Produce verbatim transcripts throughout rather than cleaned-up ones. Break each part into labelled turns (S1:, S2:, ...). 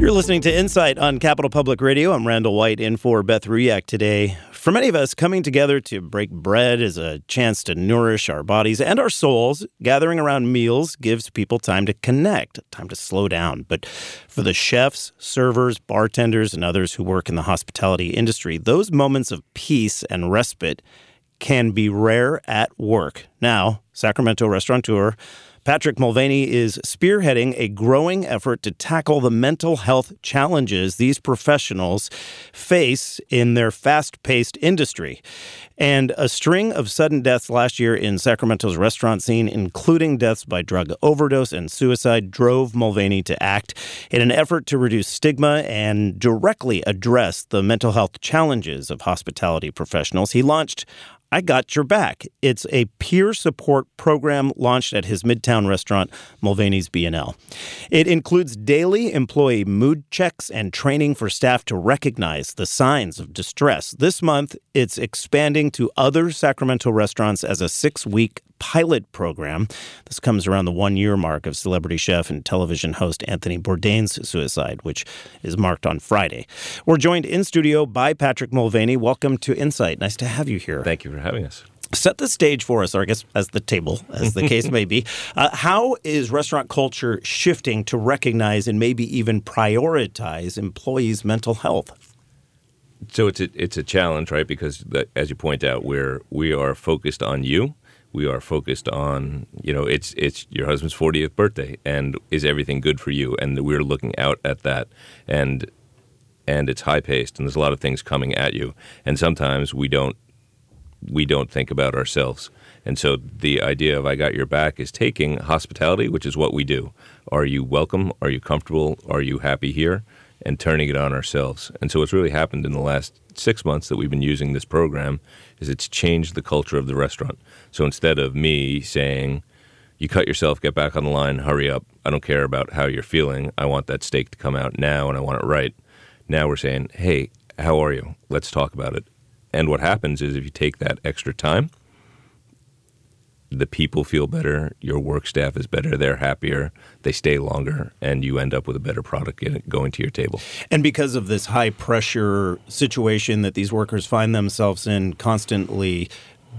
S1: You're listening to Insight on Capital Public Radio. I'm Randall White in for Beth Ruyak today. For many of us, coming together to break bread is a chance to nourish our bodies and our souls. Gathering around meals gives people time to connect, time to slow down. But for the chefs, servers, bartenders, and others who work in the hospitality industry, those moments of peace and respite can be rare at work. Now, Sacramento restaurateur Patrick Mulvaney is spearheading a growing effort to tackle the mental health challenges these professionals face in their fast-paced industry. And a string of sudden deaths last year in Sacramento's restaurant scene, including deaths by drug overdose and suicide, drove Mulvaney to act in an effort to reduce stigma and directly address the mental health challenges of hospitality professionals. He launched I Got Your Back. It's a peer support program launched at his Midtown restaurant, Mulvaney's B and L. It includes daily employee mood checks and training for staff to recognize the signs of distress. This month, it's expanding to other Sacramento restaurants as a six-week pilot program. This comes around the one-year mark of celebrity chef and television host Anthony Bourdain's suicide, which is marked on Friday. We're joined in studio by Patrick Mulvaney. Welcome to Insight. Nice to have you here.
S2: Thank you for having us.
S1: Set the stage for us, or I guess as the table, as the case may be. Uh, how is restaurant culture shifting to recognize and maybe even prioritize employees' mental health?
S2: So it's a, it's a challenge, right? Because the, as you point out, we're we are focused on you. We are focused on, you know, it's it's your husband's fortieth birthday, and is everything good for you? And we're looking out at that, and and it's high paced, and there's a lot of things coming at you, and sometimes we don't we don't think about ourselves. And so the idea of I Got Your Back is taking hospitality, which is what we do. Are you welcome? Are you comfortable? Are you happy here? And turning it on ourselves. And so what's really happened in the last six months that we've been using this program is it's changed the culture of the restaurant. So instead of me saying, you cut yourself, get back on the line, hurry up, I don't care about how you're feeling, I want that steak to come out now and I want it right. Now we're saying, hey, how are you? Let's talk about it. And what happens is if you take that extra time, the people feel better, your work staff is better, they're happier, they stay longer, and you end up with a better product going to your table.
S1: And because of this high-pressure situation that these workers find themselves in constantly,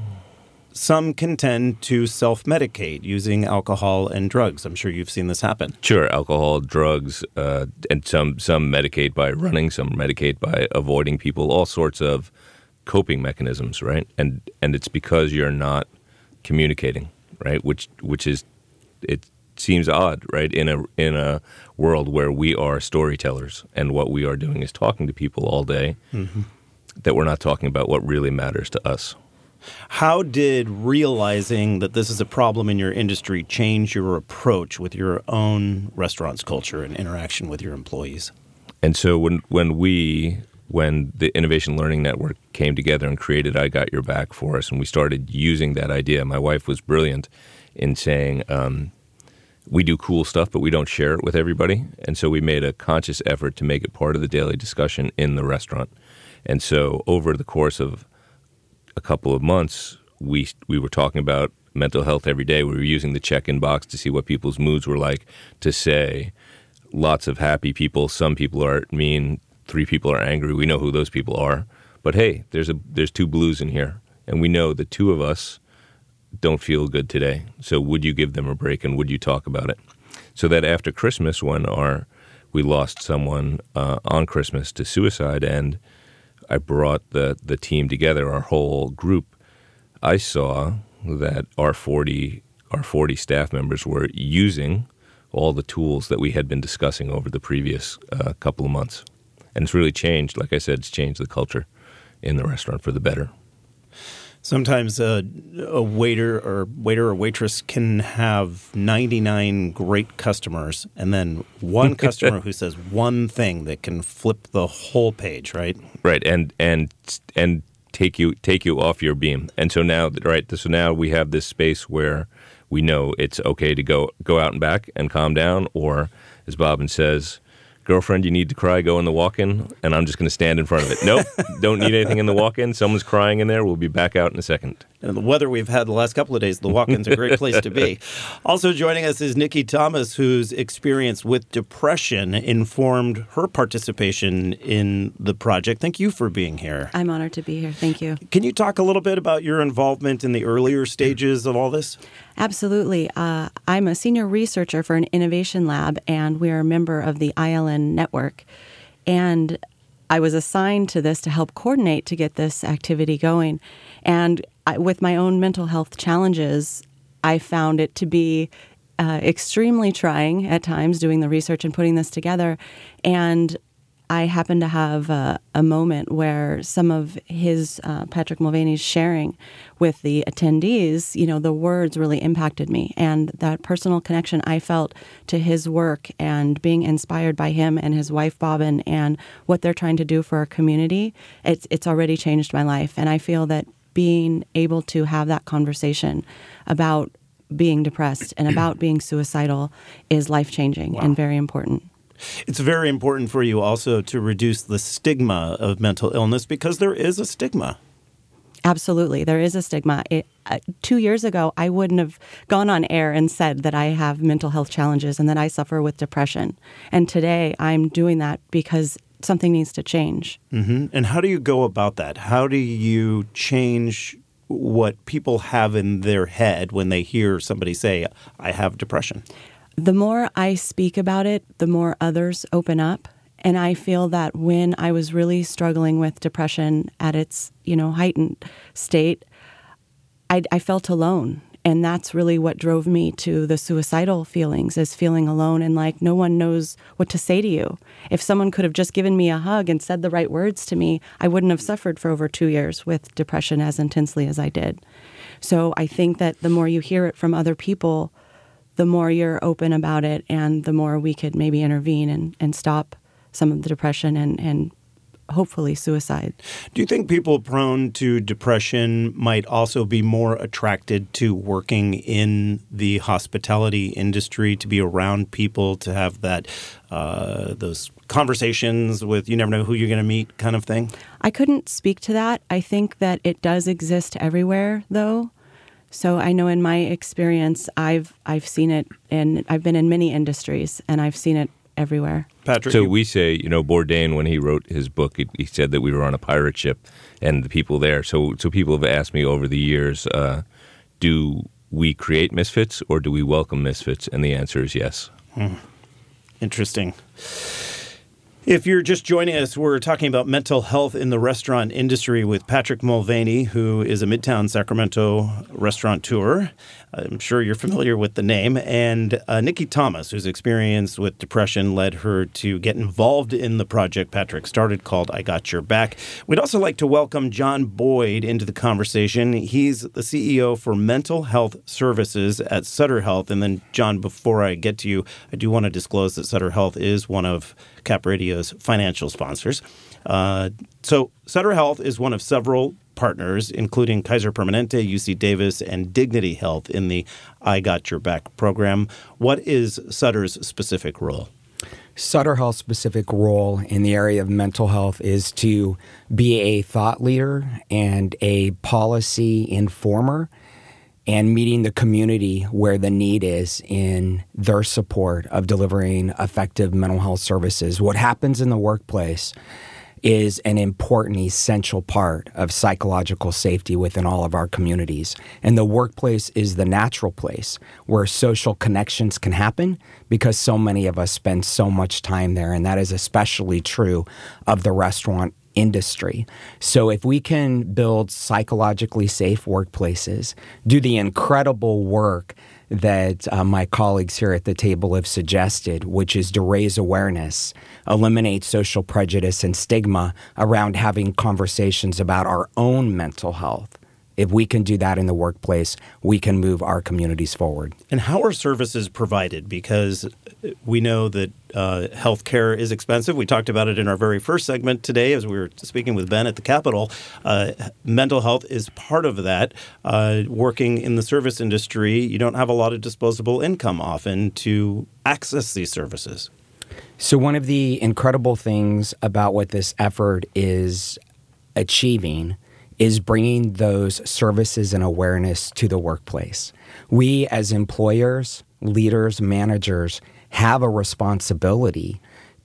S1: some can tend to self-medicate using alcohol and drugs. I'm sure you've seen this happen.
S2: Sure, alcohol, drugs, uh, and some, some medicate by running, some medicate by avoiding people, all sorts of coping mechanisms, right? And and it's because you're not communicating, right? Which which is, it seems odd, right? In a in a world where we are storytellers and what we are doing is talking to people all day, mm-hmm. that we're not talking about what really matters to us.
S1: How did realizing that this is a problem in your industry change your approach with your own restaurant's culture and interaction with your employees?
S2: And so when when we when the Innovation Learning Network came together and created I Got Your Back for us, and we started using that idea, my wife was brilliant in saying, um, we do cool stuff, but we don't share it with everybody. And so we made a conscious effort to make it part of the daily discussion in the restaurant. And so over the course of a couple of months, we we were talking about mental health every day. We were using the check-in box to see what people's moods were like, to say lots of happy people, some people are mean, three people are angry. We know who those people are. But hey, there's a there's two blues in here. And we know the two of us don't feel good today. So would you give them a break and would you talk about it? So that after Christmas, when our we lost someone uh, on Christmas to suicide, and I brought the, the team together, our whole group, I saw that our forty our forty staff members were using all the tools that we had been discussing over the previous uh, couple of months. And it's really changed, like I said, it's changed the culture in the restaurant for the better.
S1: Sometimes a, a waiter or waiter or waitress can have ninety-nine great customers and then one customer who says one thing that can flip the whole page, right?
S2: Right, and and and take you take you off your beam. And so now, right, so now we have this space where we know it's okay to go go out and back and calm down, or as Bobbin says, girlfriend, you need to cry, go in the walk-in, and I'm just going to stand in front of it. Nope, don't need anything in the walk-in. Someone's crying in there. We'll be back out in a second.
S1: And the weather we've had the last couple of days, the walk-in's a great place to be. Also joining us is Nikki Thomas, whose experience with depression informed her participation in the project. Thank you for being here.
S3: I'm honored to be here. Thank you.
S1: Can you talk a little bit about your involvement in the earlier stages of all this?
S3: Absolutely. Uh, I'm a senior researcher for an innovation lab, and we are a member of the I L N network. And I was assigned to this to help coordinate to get this activity going. And I, with my own mental health challenges, I found it to be uh, extremely trying at times doing the research and putting this together. And I happened to have a, a moment where some of his, uh, Patrick Mulvaney's sharing with the attendees, you know, the words really impacted me. And that personal connection I felt to his work and being inspired by him and his wife, Bobbin, and what they're trying to do for our community, it's, it's already changed my life. And I feel that being able to have that conversation about being depressed and about being suicidal is life-changing wow. and very important.
S1: It's very important for you also to reduce the stigma of mental illness because there is a stigma.
S3: Absolutely. There is a stigma. It, uh, two years ago, I wouldn't have gone on air and said that I have mental health challenges and that I suffer with depression. And today I'm doing that because something needs to change.
S1: Mm-hmm. And how do you go about that? How do you change what people have in their head when they hear somebody say, I have depression?
S3: The more I speak about it, the more others open up. And I feel that when I was really struggling with depression at its, you know, heightened state, I, I felt alone. And that's really what drove me to the suicidal feelings, is feeling alone and like no one knows what to say to you. If someone could have just given me a hug and said the right words to me, I wouldn't have suffered for over two years with depression as intensely as I did. So I think that the more you hear it from other people, the more you're open about it and the more we could maybe intervene and, and stop some of the depression and, and hopefully suicide.
S1: Do you think people prone to depression might also be more attracted to working in the hospitality industry, to be around people, to have that uh, those conversations with you never know who you're going to meet kind of thing?
S3: I couldn't speak to that. I think that it does exist everywhere, though. So I know in my experience, I've I've seen it, and I've been in many industries, and I've seen it everywhere.
S2: Patrick, so you- we say, you know, Bourdain, when he wrote his book, he, he said that we were on a pirate ship, and the people there. So, so people have asked me over the years, uh, do we create misfits or do we welcome misfits? And the answer is yes.
S1: Hmm. Interesting. If you're just joining us, we're talking about mental health in the restaurant industry with Patrick Mulvaney, who is a Midtown Sacramento restaurateur. I'm sure you're familiar with the name. And uh, Nikki Thomas, whose experience with depression led her to get involved in the project Patrick started called I Got Your Back. We'd also like to welcome John Boyd into the conversation. He's the C E O for Mental Health Services at Sutter Health. And then, John, before I get to you, I do want to disclose that Sutter Health is one of Cap Radio's financial sponsors. Uh, so Sutter Health is one of several partners, including Kaiser Permanente, U C Davis, and Dignity Health in the I Got Your Back program. What is Sutter's specific role?
S4: Sutter Health's specific role in the area of mental health is to be a thought leader and a policy informer and meeting the community where the need is in their support of delivering effective mental health services. What happens in the workplace is an important, essential part of psychological safety within all of our communities. And the workplace is the natural place where social connections can happen because so many of us spend so much time there. And that is especially true of the restaurant industry. So if we can build psychologically safe workplaces, do the incredible work that uh, my colleagues here at the table have suggested, which is to raise awareness, eliminate social prejudice and stigma around having conversations about our own mental health. If we can do that in the workplace, we can move our communities forward.
S1: And how are services provided? Because we know that uh, healthcare is expensive. We talked about it in our very first segment today as we were speaking with Ben at the Capitol. Uh, mental health is part of that. Uh, working in the service industry, you don't have a lot of disposable income often to access these services.
S4: So one of the incredible things about what this effort is achieving is bringing those services and awareness to the workplace. We as employers, leaders, managers have a responsibility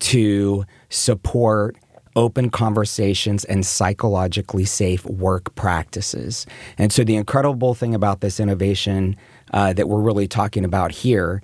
S4: to support open conversations and psychologically safe work practices. And so the incredible thing about this innovation uh, that we're really talking about here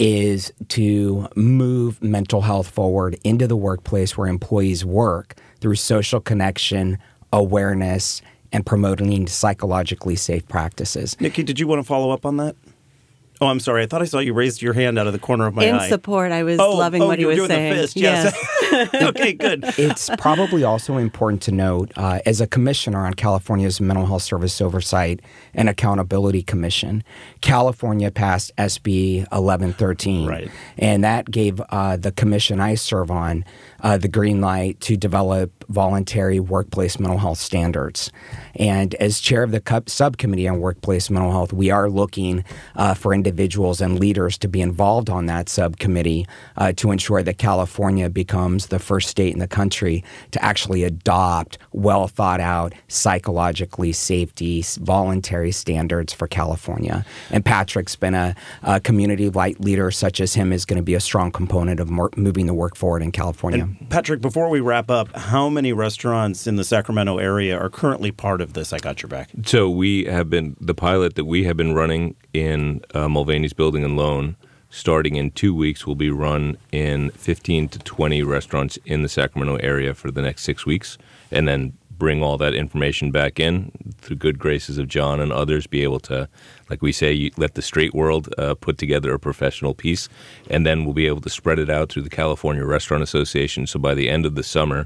S4: is to move mental health forward into the workplace where employees work through social connection, awareness, and promoting psychologically safe practices.
S1: Nikki, did you want to follow up on that? Oh, I'm sorry. I thought I saw you raised your hand out of the corner of my
S3: In
S1: eye.
S3: In support, I was
S1: oh,
S3: loving
S1: oh,
S3: what he
S1: you were
S3: was
S1: doing
S3: saying.
S1: The fist, yes. yes. Okay, good.
S4: It's probably also important to note, uh, as a commissioner on California's Mental Health Service Oversight and Accountability Commission, California passed S B eleven thirteen.
S1: Right.
S4: And that gave uh, the commission I serve on uh, the green light to develop voluntary workplace mental health standards. And as chair of the cu- subcommittee on workplace mental health, we are looking uh, for individuals and leaders to be involved on that subcommittee uh, to ensure that California becomes the first state in the country to actually adopt well thought out psychologically safety voluntary standards for California. And Patrick's been a, a community light leader such as him is going to be a strong component of more, moving the work forward in California.
S1: And Patrick, before we wrap up, how many restaurants in the Sacramento area are currently part of this I Got Your Back?
S2: So we have been, the pilot that we have been running in uh, Mulvaney's Building and Loan, starting in two weeks, will be run in fifteen to twenty restaurants in the Sacramento area for the next six weeks, and then bring all that information back in through good graces of John and others, be able to, like we say, you let the straight world uh, put together a professional piece, and then we'll be able to spread it out through the California Restaurant Association. So by the end of the summer,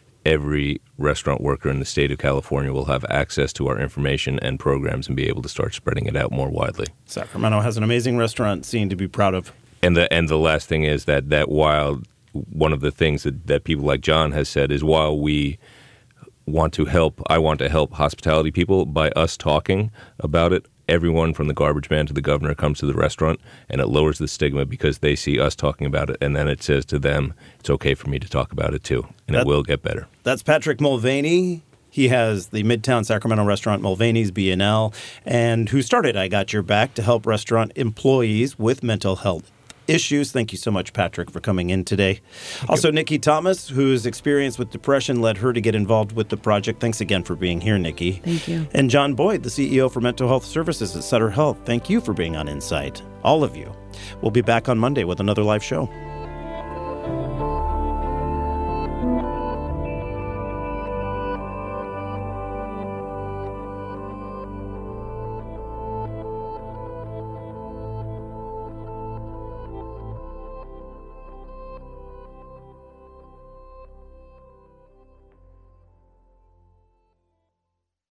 S2: every restaurant worker in the state of California will have access to our information and programs and be able to start spreading it out more widely.
S1: Sacramento has an amazing restaurant scene to be proud of.
S2: And the and the last thing is that, that while one of the things that, that people like John has said is while we want to help, I want to help hospitality people, by us talking about it, everyone from the garbage man to the governor comes to the restaurant, and it lowers the stigma because they see us talking about it, and then it says to them, it's okay for me to talk about it too, and that, it will get better.
S1: That's Patrick Mulvaney. He has the Midtown Sacramento restaurant Mulvaney's B and L, and who started I Got Your Back to help restaurant employees with mental health issues. Thank you so much, Patrick, for coming in today. Thank also, you. Nikki Thomas, whose experience with depression led her to get involved with the project. Thanks again for being here, Nikki.
S3: Thank you.
S1: And John Boyd, the C E O for Mental Health Services at Sutter Health. Thank you for being on Insight, all of you. We'll be back on Monday with another live show.